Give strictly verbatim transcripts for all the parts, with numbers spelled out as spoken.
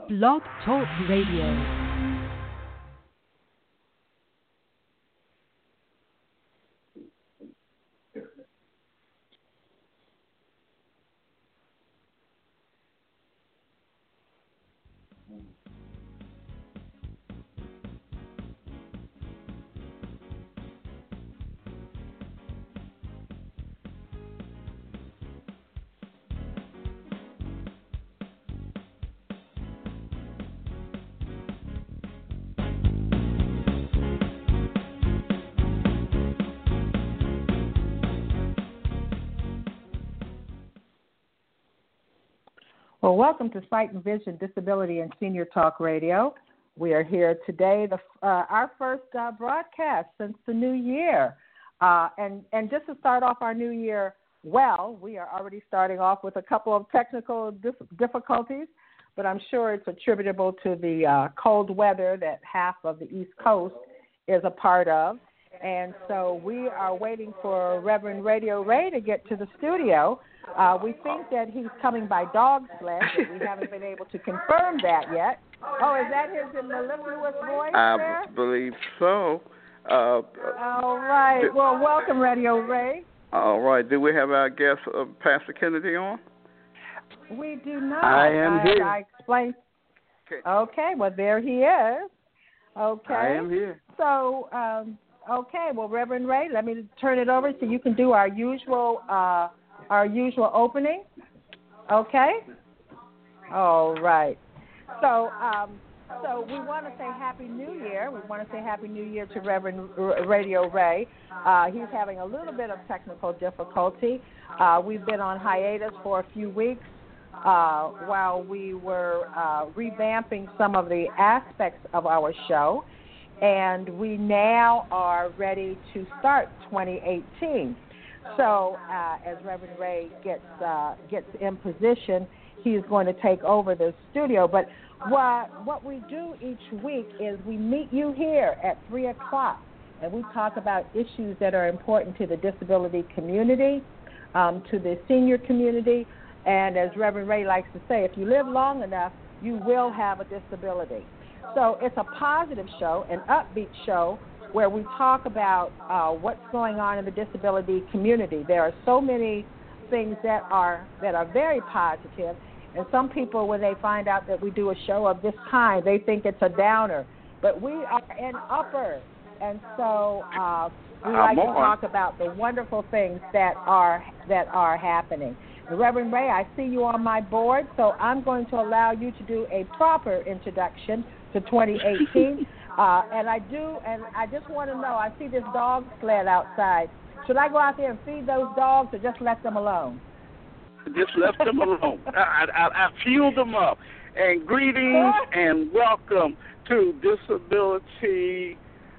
Blog Talk Radio. Well, welcome to Sight and Vision Disability and Senior Talk Radio. We are here today, the, uh, our first uh, broadcast since the new year. Uh, and, and just to start off our new year well, we are already starting off with a couple of technical dif- difficulties, but I'm sure it's attributable to the uh, cold weather that half of the East Coast is a part of. And so we are waiting for Reverend Radio Ray to get to the studio. Uh, we think that he's coming by dog sled, but we haven't been able to confirm that yet. Oh, is that his mellifluous voice I there? b- believe so. Uh, all right. Did, well, welcome, Radio Ray. All right. Do we have our guest, uh, Pastor Kennedy, on? We do not. I am I, here. I explained. Okay. okay. Well, there he is. Okay. I am here. So, um, okay. Well, Reverend Ray, let me turn it over so you can do our usual uh, our usual opening. Okay. All right. So, um, so we want to say Happy New Year. We want to say Happy New Year to Reverend R- Radio Ray. Uh, he's having a little bit of technical difficulty. Uh, we've been on hiatus for a few weeks uh, while we were uh, revamping some of the aspects of our show, and we now are ready to start twenty eighteen. So uh, as Reverend Ray gets uh, gets in position, he's going to take over the studio. But what what we do each week is we meet you here at three o'clock, and we talk about issues that are important to the disability community, um, to the senior community, and as Reverend Ray likes to say, if you live long enough, you will have a disability. So it's a positive show, an upbeat show, where we talk about uh, what's going on in the disability community. There are so many things that are that are very positive, and some people, when they find out that we do a show of this kind, they think it's a downer. But we are an upper, and so uh, we like to talk about the wonderful things that are that are happening. And Reverend Ray, I see you on my board, so I'm going to allow you to do a proper introduction to twenty eighteen. Uh, and I do, and I just want to know, I see this dog sled outside. Should I go out there and feed those dogs or just let them alone? Just let them alone. I, I, I fueled them up. And greetings and welcome to Disability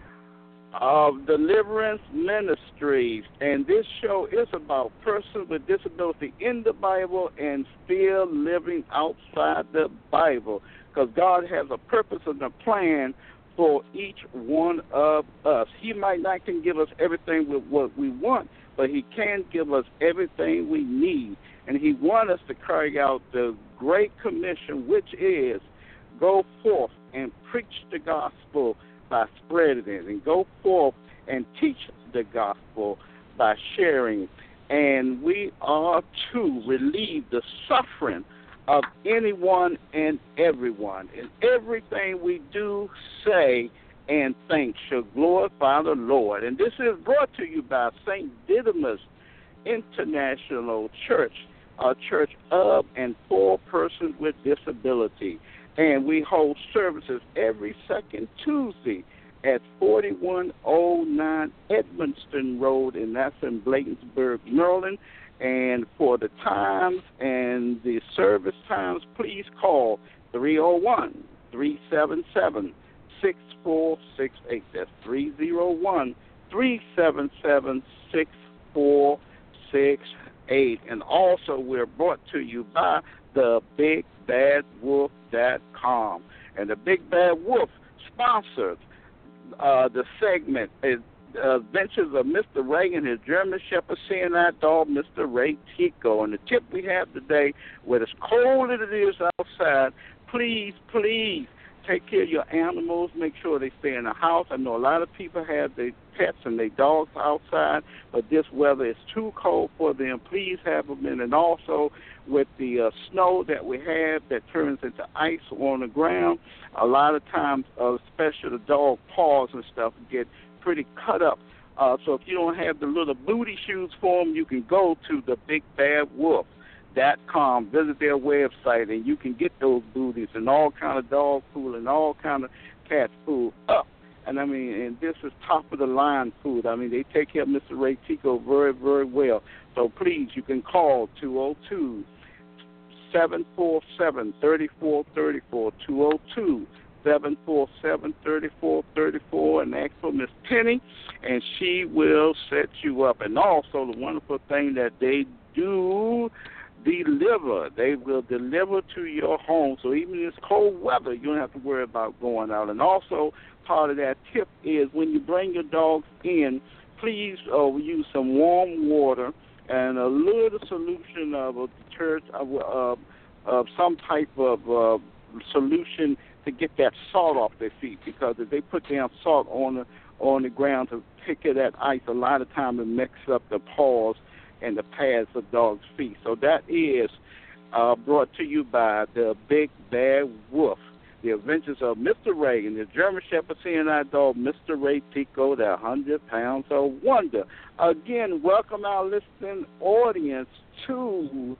of Deliverance Ministries. And this show is about persons with disability in the Bible and still living outside the Bible, because God has a purpose and a plan for each one of us. He might not can give us everything with what we want, but he can give us everything we need. And he wants us to carry out the Great Commission, which is go forth and preach the gospel by spreading it, and go forth and teach the gospel by sharing. And we are to relieve the suffering of anyone and everyone. And everything we do, say, and think shall glorify the Lord. And this is brought to you by Saint Didymus International Church, a church of and for persons with disability. And we hold services every second Tuesday at forty-one oh nine Edmonston Road, and that's in Bladensburg, Maryland. And for the times and the service times, please call three oh one, three seven seven, six four six eight. That's three oh one, three seven seven, six four six eight. And also we're brought to you by the big bad wolf dot com. And the Big Bad Wolf sponsors uh, the segment. It, Uh, Adventures of Mister Ray and his German Shepherd seeing eye dog, Mister Ray Tico. And the tip we have today, where as cold as it is outside, please, please take care of your animals. Make sure they stay in the house. I know a lot of people have their pets and their dogs outside, but this weather is too cold for them. Please have them in. And also with the uh, snow that we have that turns into ice on the ground, a lot of times, uh, especially the dog paws and stuff, get pretty cut up. Uh, so if you don't have the little booty shoes for them, you can go to the Big Bad Wolf dot com, visit their website, and you can get those booties and all kind of dog food and all kind of cat food up. And I mean, and this is top of the line food. I mean, they take care of Mister Ray Tico very, very well. So please, you can call two oh two, seven four seven, three four three four, two oh two, seven four seven, three four three four, and ask for Miss Penny, and she will set you up. And also the wonderful thing that they do, deliver. They will deliver to your home. So even in this cold weather, you don't have to worry about going out. And also, part of that tip is when you bring your dogs in, please uh, use some warm water and a little solution of a detergent, of, uh, of some type of uh, solution to get that salt off their feet. Because if they put down salt on the on the ground to pick at that ice, a lot of times it mixes up the paws and the pads of dogs' feet. So that is uh, brought to you by the Big Bad Wolf, The Adventures of Mister Ray and the German Shepherd C N I dog, Mister Ray Tico, the one hundred pounds of wonder. Again, welcome our listening audience to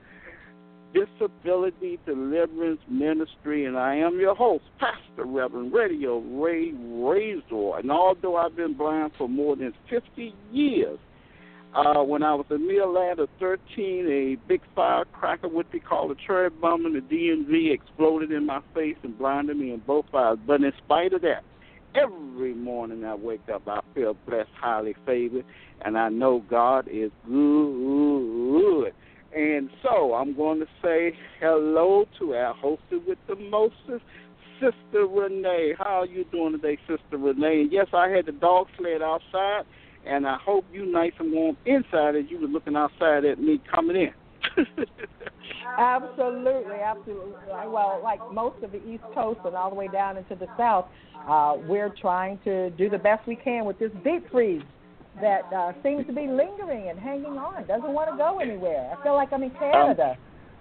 Disability Deliverance Ministry, and I am your host, Pastor Reverend Radio Ray Razor. And although I've been blind for more than fifty years, Uh, when I was a mere lad of thirteen, a big firecracker, what they call a cherry bomb in the D M V, exploded in my face and blinded me in both eyes. But in spite of that, every morning I wake up, I feel blessed, highly favored, and I know God is good. And so I'm going to say hello to our hostess with the mostest, Sister Renee. How are you doing today, Sister Renee? And yes, I had the dog sled outside, and I hope you nice and warm inside as you were looking outside at me coming in. Absolutely, absolutely. Well, like most of the East Coast and all the way down into the South, uh, we're trying to do the best we can with this deep freeze that uh, seems to be lingering and hanging on. Doesn't want to go anywhere. I feel like I'm in Canada.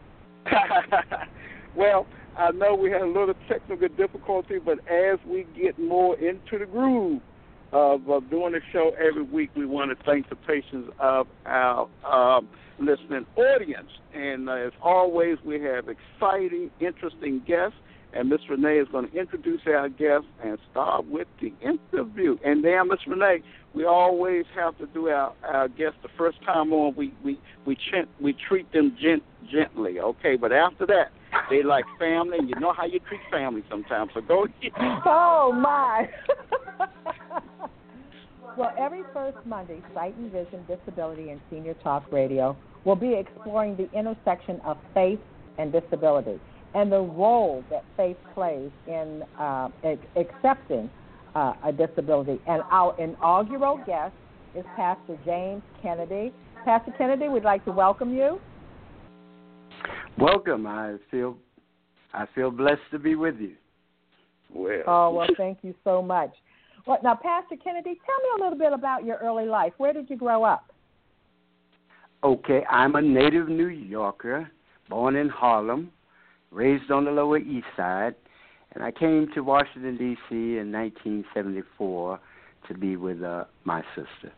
Um, well, I know we had a little technical difficulty, but as we get more into the groove of, of doing the show every week, we want to thank the patience of our um, listening audience. And uh, as always, we have exciting, interesting guests. And Miss Renee is going to introduce our guests and start with the interview. And then, Miss Renee, we always have to do our, our guests the first time on. We we we, ch- we treat them gent- gently, okay? But after that, they like family, and you know how you treat family sometimes. So go ahead. Oh, my. Well, every first Monday, Sight and Vision, Disability, and Senior Talk Radio will be exploring the intersection of faith and disability and the role that faith plays in uh, accepting uh, a disability. And our inaugural guest is Pastor James Kennedy. Pastor Kennedy, we'd like to welcome you. Welcome. I feel I feel blessed to be with you. Well. Oh, well, thank you so much. Well, now, Pastor Kennedy, tell me a little bit about your early life. Where did you grow up? Okay, I'm a native New Yorker, born in Harlem, raised on the Lower East Side, and I came to Washington, D C in nineteen seventy-four to be with uh, my sister.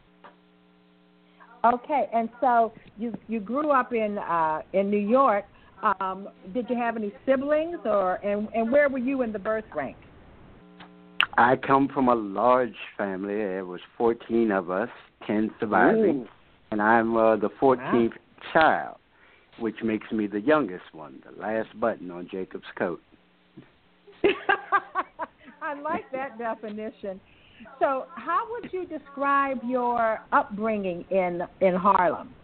Okay, and so you you grew up in uh, in New York. Um, did you have any siblings, or and, and where were you in the birth rank? I come from a large family. There was fourteen of us, ten surviving, Ooh. and I'm uh, the fourteenth Wow. child, which makes me the youngest one, the last button on Jacob's coat. I like that definition. So how would you describe your upbringing in, in Harlem?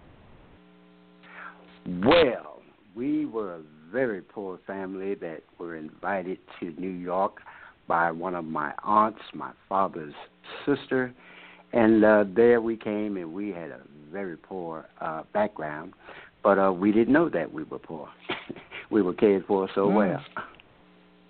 Well, we were a very poor family that were invited to New York by one of my aunts, my father's sister, and uh, there we came, and we had a very poor uh, background, but uh, we didn't know that we were poor. We were cared for so mm. well.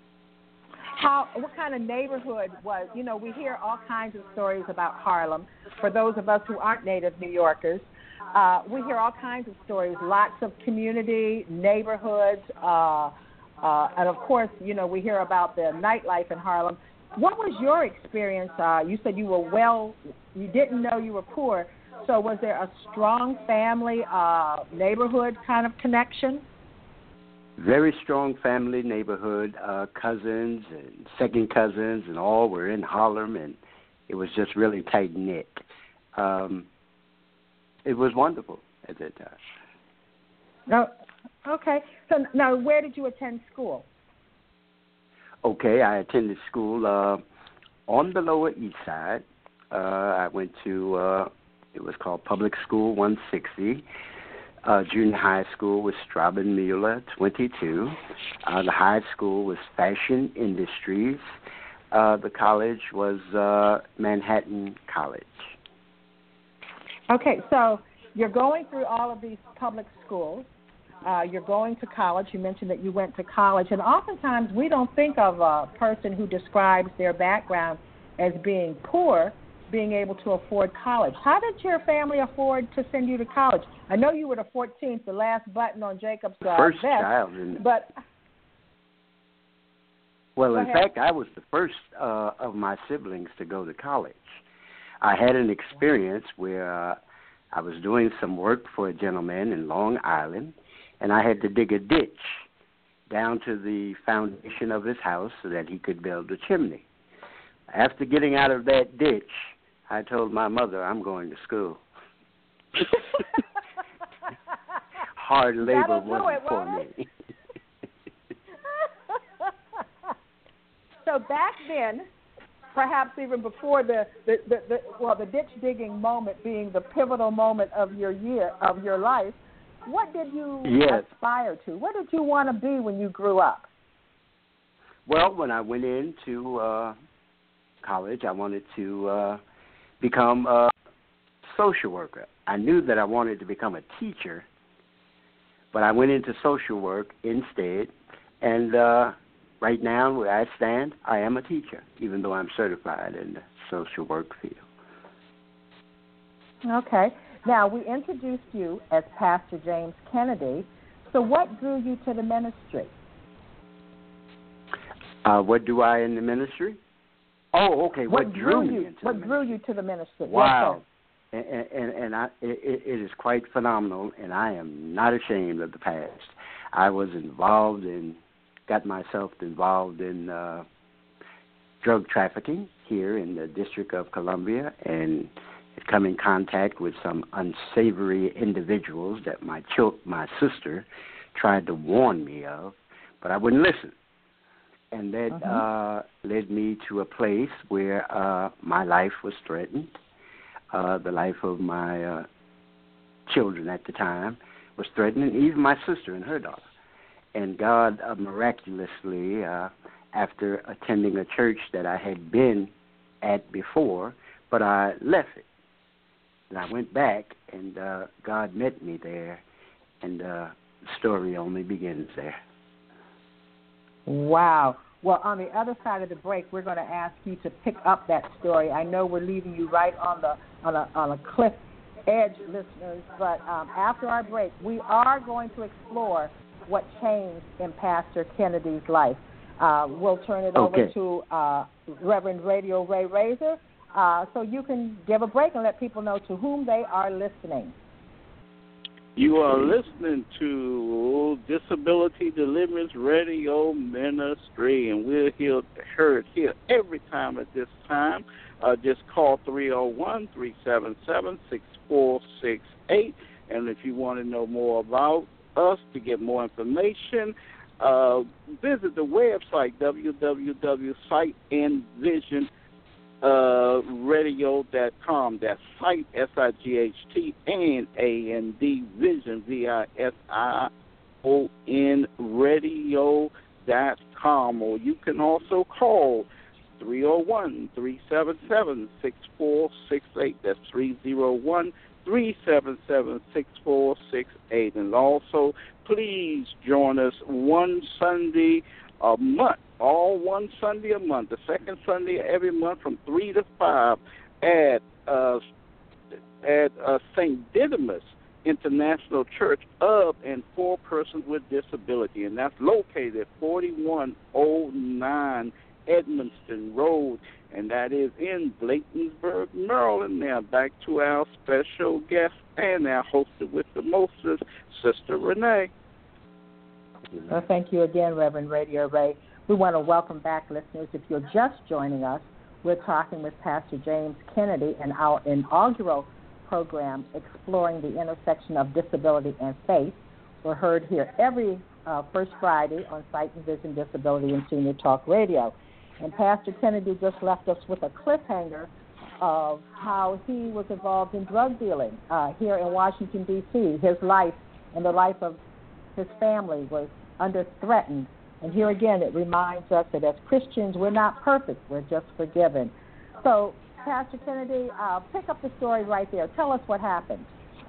how what kind of neighborhood was? You know, we hear all kinds of stories about Harlem. For those of us who aren't native New Yorkers, uh, we hear all kinds of stories. Lots of community, neighborhoods, uh, uh, and of course, you know, we hear about the nightlife in Harlem. What was your experience? Uh, you said you were well. You didn't know you were poor. So was there a strong family, uh, neighborhood kind of connection? Very strong family neighborhood, uh, cousins and second cousins, and all were in Harlem, and it was just really tight knit. Um, it was wonderful at that time. No, okay. So now, where did you attend school? Okay, I attended school uh, on the Lower East Side. Uh, I went to uh, it was called Public School one sixty. Uh, junior high school was Straubing Mueller twenty-two. Uh, the high school was Fashion Industries. Uh, the college was uh, Manhattan College. Okay, so you're going through all of these public schools. Uh, you're going to college. You mentioned that you went to college. And oftentimes we don't think of a person who describes their background as being poor being able to afford college. How did your family afford to send you to college? I know you were the fourteenth, the last button on Jacob's uh, first vest, child. In, but well, go in ahead. fact, I was the first uh, of my siblings to go to college. I had an experience where uh, I was doing some work for a gentleman in Long Island, and I had to dig a ditch down to the foundation of his house so that he could build a chimney. After getting out of that ditch, I told my mother, I'm going to school. Hard labor wasn't it, for won't me. So back then, perhaps even before the, the, the, the well, the ditch digging moment being the pivotal moment of your year, of your life, what did you yes. aspire to? What did you want to be when you grew up? Well, when I went into uh, college, I wanted to uh, become a social worker. I knew that I wanted to become a teacher, but I went into social work instead, and uh, right now where I stand, I am a teacher, even though I'm certified in the social work field. Okay. Now, we introduced you as Pastor James Kennedy, so what drew you to the ministry? Uh, what do I in the ministry? Oh, okay. What, What drew me you? into What the drew ministry? you to the ministry? Wow. And, and, and I, it, it is quite phenomenal, and I am not ashamed of the past. I was involved in, got myself involved in uh, drug trafficking here in the District of Columbia, and come in contact with some unsavory individuals that my chil- my sister tried to warn me of, but I wouldn't listen. And that uh-huh. uh, led me to a place where uh, my life was threatened. Uh, the life of my uh, children at the time was threatened, and even my sister and her daughter. And God uh, miraculously, uh, after attending a church that I had been at before, but I left it. And I went back, and uh, God met me there, and uh, the story only begins there. Wow. Well, on the other side of the break, we're going to ask you to pick up that story. I know we're leaving you right on the on a on a cliff edge, listeners, but um, after our break, we are going to explore what changed in Pastor Kennedy's life. Uh, we'll turn it okay. over to uh, Reverend Radio Ray Razor, uh, so you can give a break and let people know to whom they are listening. You are listening to Disability Deliverance Radio Ministry, and we're here, heard here every time at this time. Uh, just call three oh one, three seven seven, six four six eight, and if you want to know more about us, to get more information, uh, visit the website, w w w dot sight and vision radio dot com. That's Sight, S I G H T, and A N D, Vision, V I S I O N, radio dot com. Or you can also call three oh one, three seven seven, six four six eight. That's three oh one, three seven seven, six four six eight. And also, please join us one Sunday a month all one Sunday a month, the second Sunday every month from three to five at uh, at uh, Saint Didymus International Church of and for persons with disability, and that's located at forty-one oh nine Edmonston Road, and that is in Bladensburg, Maryland. Now back to our special guest and our hosted with the mostest, Sister Renee. Well, thank you again, Reverend Radio Ray. We want to welcome back listeners. If you're just joining us, we're talking with Pastor James Kennedy in our inaugural program, Exploring the Intersection of Disability and Faith. We're heard here every uh, first Friday on Sight and Vision Disability and Senior Talk Radio. And Pastor Kennedy just left us with a cliffhanger of how he was involved in drug dealing uh, here in Washington, D C His life and the life of his family was under threatened. And here again, it reminds us that as Christians, we're not perfect. We're just forgiven. So, Pastor Kennedy, uh, pick up the story right there. Tell us what happened.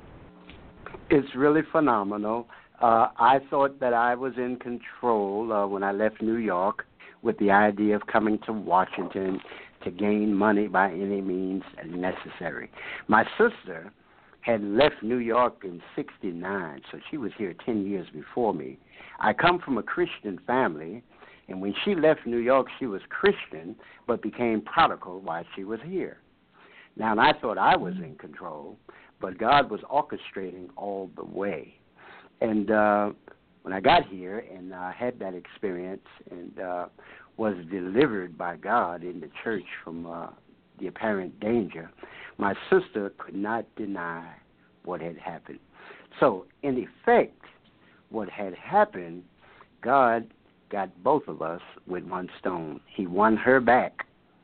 It's really phenomenal. Uh, I thought that I was in control uh, when I left New York with the idea of coming to Washington to gain money by any means necessary. My sister had left New York in sixty-nine, so she was here ten years before me. I come from a Christian family, and when she left New York, she was Christian, but became prodigal while she was here. Now, and I thought I was in control, but God was orchestrating all the way. And uh, when I got here and uh, had that experience and uh, was delivered by God in the church from uh, the apparent danger, my sister could not deny what had happened. So, in effect, what had happened, God got both of us with one stone. He won her back,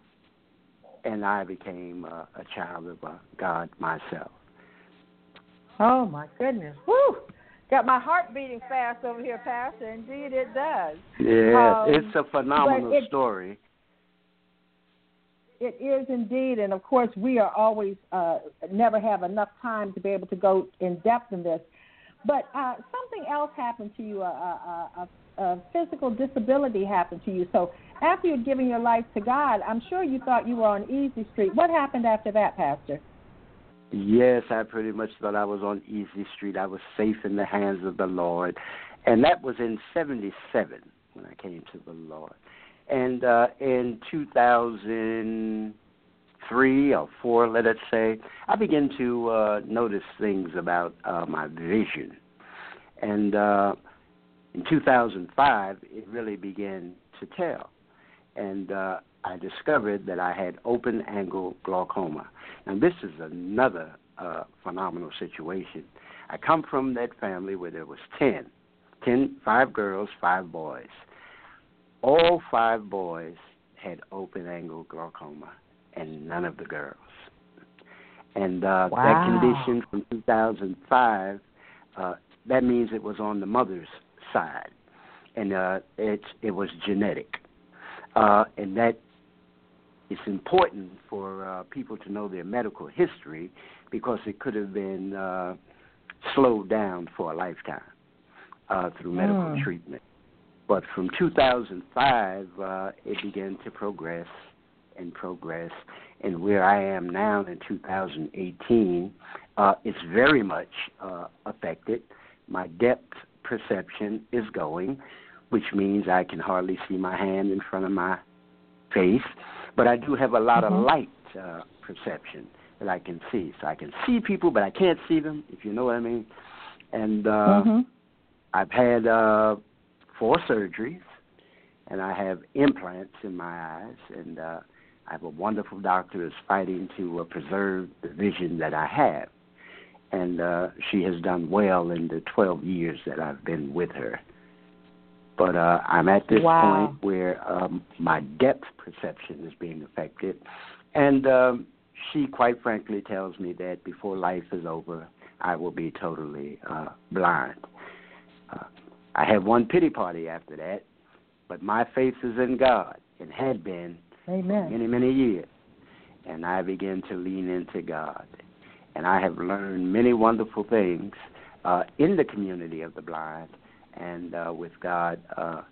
and I became uh, a child of uh, God myself. Oh, my goodness. Woo! Got my heart beating fast over here, Pastor. Indeed, it does. Yeah, um, it's a phenomenal it, story. It is indeed, and of course, we are always uh, never have enough time to be able to go in depth in this. But uh, something else happened to you, a, a, a, a physical disability happened to you. So after you'd given your life to God, I'm sure you thought you were on easy street. What happened after that, Pastor? Yes, I pretty much thought I was on easy street. I was safe in the hands of the Lord. And that was in seventy-seven when I came to the Lord. And uh, in two thousand three or four, let us say, I began to uh, notice things about uh, my vision. And uh, in two thousand five, it really began to tell. And uh, I discovered that I had open-angle glaucoma. Now, this is another uh, phenomenal situation. I come from that family where there was ten, ten, five girls, five boys. All five boys had open-angle glaucoma, and none of the girls. And uh, wow. that condition from two thousand five, uh, that means it was on the mother's side, and uh, it, it was genetic. Uh, and that it's important for uh, people to know their medical history because it could have been uh, slowed down for a lifetime uh, through medical mm. treatment. But from two thousand five, uh, it began to progress and progress. And where I am now in two thousand eighteen, uh, it's very much uh, affected. My depth perception is going, which means I can hardly see my hand in front of my face. But I do have a lot mm-hmm. of light uh, perception that I can see. So I can see people, but I can't see them, if you know what I mean. And uh, mm-hmm. I've had uh, four surgeries, and I have implants in my eyes, and uh, I have a wonderful doctor who's fighting to uh, preserve the vision that I have. And uh, she has done well in the twelve years that I've been with her. But uh, I'm at this wow. point where um, my depth perception is being affected. And um, she, quite frankly, tells me that before life is over, I will be totally uh, blind. Uh, I had one pity party after that, but my faith is in God and had been Amen. for many, many years. And I began to lean into God. And I have learned many wonderful things uh, in the community of the blind and uh, with God uh,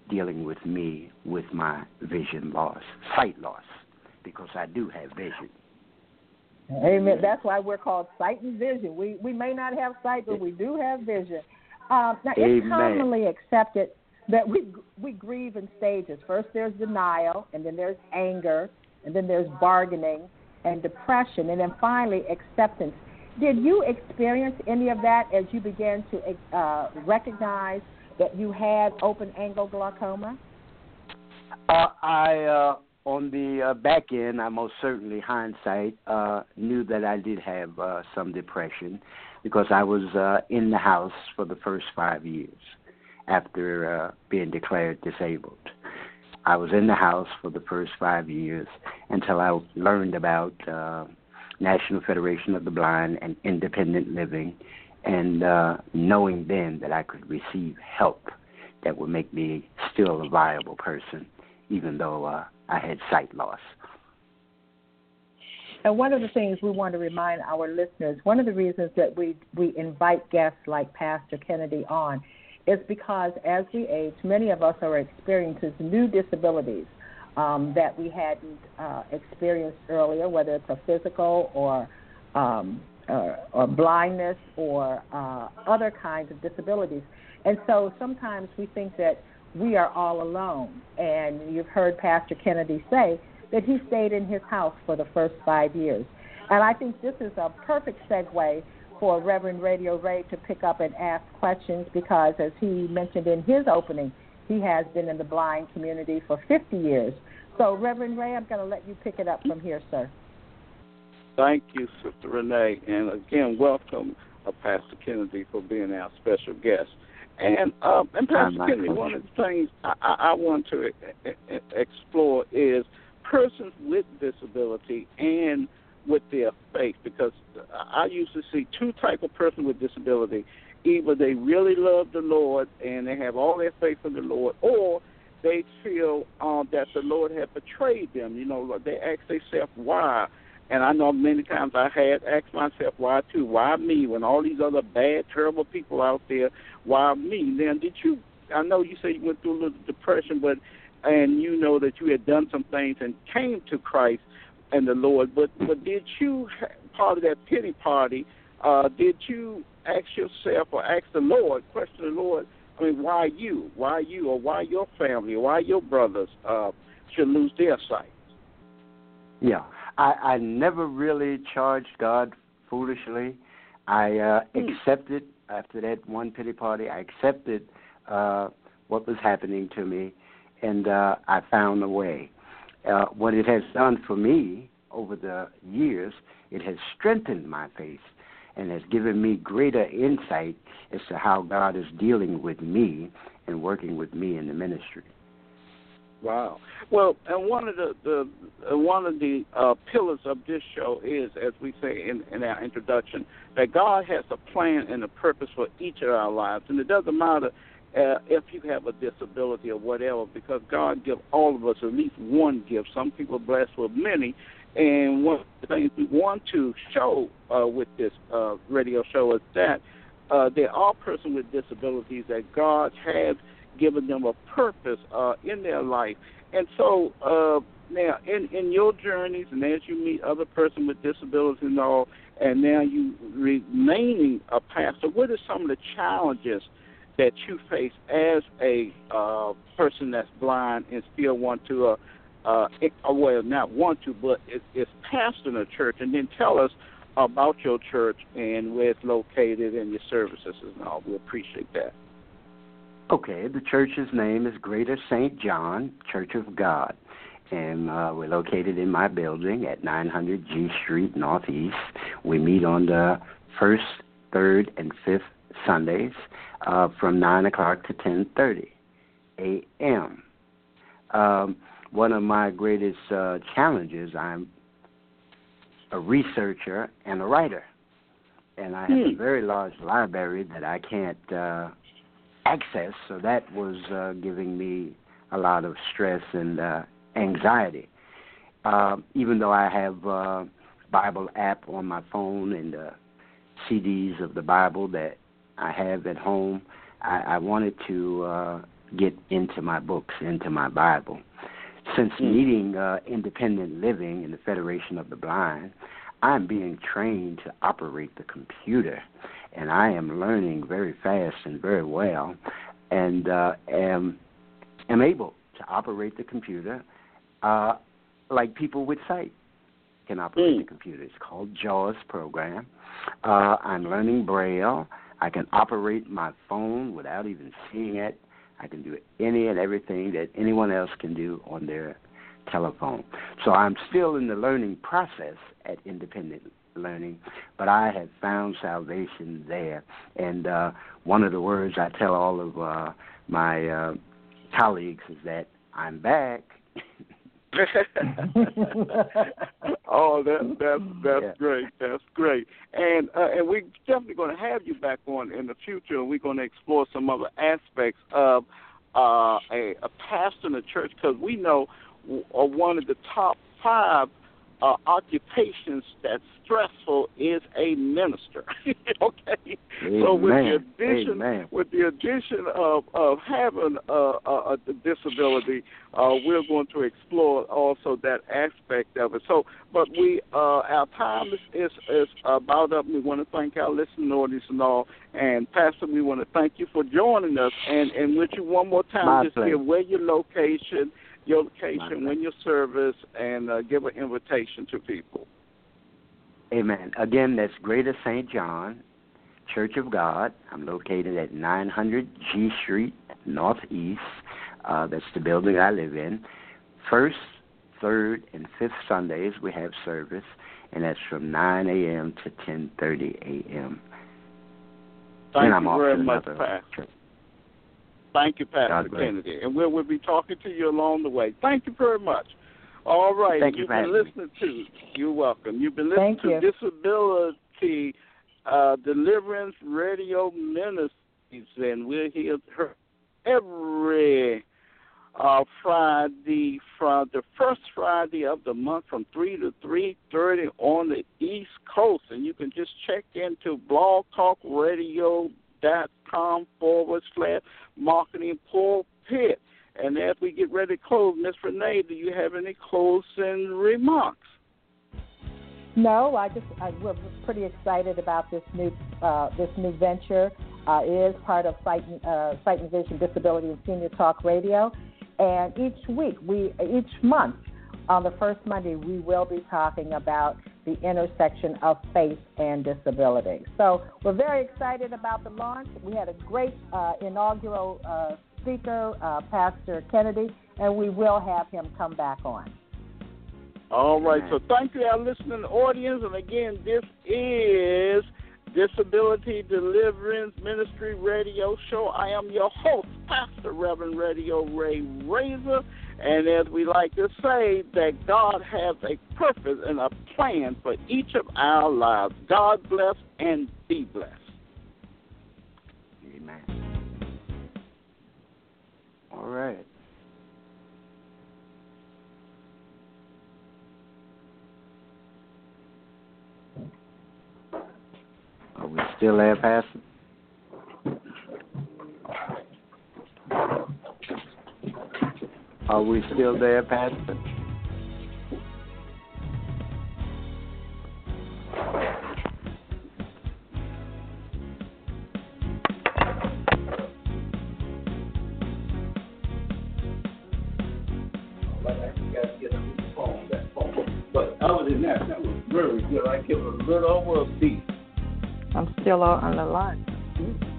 dealing with me with my vision loss, sight loss, because I do have vision. Amen. That's why we're called sight and vision. We we may not have sight, but we do have vision. Um, now, Amen. it's commonly accepted that we we grieve in stages. First, there's denial, and then there's anger, and then there's bargaining and depression, and then finally acceptance. Did you experience any of that as you began to uh, recognize that you had open-angle glaucoma? Uh, I, uh, on the uh, back end, I most certainly, hindsight, uh, knew that I did have uh, some depression because I was uh, in the house for the first five years after uh, being declared disabled. I was in the house for the first five years until I learned about uh, National Federation of the Blind and independent living, and uh, knowing then that I could receive help that would make me still a viable person, even though uh, I had sight loss. And one of the things we want to remind our listeners, one of the reasons that we, we invite guests like Pastor Kennedy on is because as we age, many of us are experiencing new disabilities um, that we hadn't uh, experienced earlier, whether it's a physical or um, or, or blindness or uh, other kinds of disabilities. And so sometimes we think that we are all alone. And you've heard Pastor Kennedy say that he stayed in his house for the first five years. And I think this is a perfect segue for Reverend Radio Ray to pick up and ask questions because, as he mentioned in his opening, he has been in the blind community for fifty years. So, Reverend Ray, I'm going to let you pick it up from here, sir. Thank you, Sister Renee. And again, welcome, uh, Pastor Kennedy, for being our special guest. And, uh, and Pastor Kennedy, one of the things I, I, I want to e- explore is persons with disability and with their faith, because I used to see two type of person with disability. Either they really love the Lord and they have all their faith in the Lord, or they feel uh, that the Lord had betrayed them. You know, they ask themselves why. And I know many times I had asked myself why too. Why me when all these other bad, terrible people out there? Why me? Now, did you? I know you said you went through a little depression, but and you know that you had done some things and came to Christ and the Lord, but but did you, part of that pity party, uh, did you ask yourself or ask the Lord, question the Lord, I mean, why you, why you, or why your family, or why your brothers uh, should lose their sight? Yeah, I, I never really charged God foolishly. I uh, mm. accepted, after that one pity party, I accepted uh, what was happening to me, and uh, I found a way. Uh, what it has done for me over the years, it has strengthened my faith and has given me greater insight as to how God is dealing with me and working with me in the ministry. Wow. Well, and one of the, the uh, one of the uh, pillars of this show is, as we say in, in our introduction, that God has a plan and a purpose for each of our lives, and it doesn't matter Uh, if you have a disability or whatever, because God gives all of us at least one gift. Some people are blessed with many, and one of the things we want to show uh, with this uh, radio show is that uh, there are persons with disabilities that God has given them a purpose uh, in their life. And so uh, now in, in your journeys and as you meet other persons with disabilities and all, and now you remaining a pastor, what are some of the challenges that you face as a uh, person that's blind and still want to, uh, uh, well, not want to, but is, is pastoring a church? And then tell us about your church and where it's located and your services and all. We appreciate that. Okay, the church's name is Greater Saint John Church of God, and uh, we're located in my building at nine hundred G Street Northeast. We meet on the first, third, and fifth Sundays uh, from nine o'clock to ten thirty a.m. Um, one of my greatest uh, challenges, I'm a researcher and a writer, and I have hmm. a very large library that I can't uh, access, so that was uh, giving me a lot of stress and uh, anxiety. Uh, even though I have uh, Bible app on my phone and uh, C Ds of the Bible that I have at home, I, I wanted to uh, get into my books, into my Bible. Since mm. meeting uh, Independent Living in the Federation of the Blind, I'm being trained to operate the computer, and I am learning very fast and very well, and uh, am, am able to operate the computer uh, like people with sight can operate mm. the computer. It's called JAWS program. Uh, I'm learning Braille. I can operate my phone without even seeing it. I can do any and everything that anyone else can do on their telephone. So I'm still in the learning process at Independent Learning, but I have found salvation there. And uh, one of the words I tell all of uh, my uh, colleagues is that I'm back. oh, that, that's that's yeah. great. That's great. And uh, and we're definitely going to have you back on in the future. We're going to explore some other aspects of uh, a, a pastor in the church, because we know uh, one of the top five uh, occupations that's stressful is a minister. okay, Amen. So with the addition, Amen. with the addition of of having a, a, a disability, uh, we're going to explore also that aspect of it. So, but we uh, our time is, is is about up. We want to thank our listening audience and all. And Pastor, we want to thank you for joining us. And and with you one more time, My just pleasure. give where your location. Your location, when your service, and uh, give an invitation to people. Amen. Again, that's Greater Saint John, Church of God. I'm located at nine hundred G Street, Northeast. Uh, that's the building I live in. First, third, and fifth Sundays we have service, and that's from nine a.m. to ten thirty a.m. Thank and I'm you off very to much, another Pastor. church. Thank you, Pastor Kennedy. And we'll, we'll be talking to you along the way. Thank you very much. All right. Thank you You've for been having listening to, you're welcome. You've been listening Thank to you. Disability uh, Deliverance Radio Ministries, and we're here every uh, Friday, from the first Friday of the month from three to three thirty on the East Coast. And you can just check into blog talk radio dot com forward slash marketing pulpit. And as we get ready to close, Miss Renee, do you have any closing remarks? No, I just I, we're pretty excited about this new uh, this new venture. Uh, it is part of Sight, uh, Sight and Vision Disability and Senior Talk Radio, and each week we each month on the first Monday we will be talking about the intersection of faith and disability. So we're very excited about the launch. We had a great uh, inaugural uh, speaker, uh, Pastor Kennedy, and we will have him come back on. All right, so thank you, our listening audience. And again, this is Disability Deliverance Ministry Radio Show. I am your host, Pastor Reverend Radio Ray Razor. And as we like to say, that God has a purpose and a plan for each of our lives. God bless and be blessed. Amen. All right. Are we still there, Pastor? Are we still there, Pastor? But other than that, that was very good. I give it a little over a beat. I'm still on the line.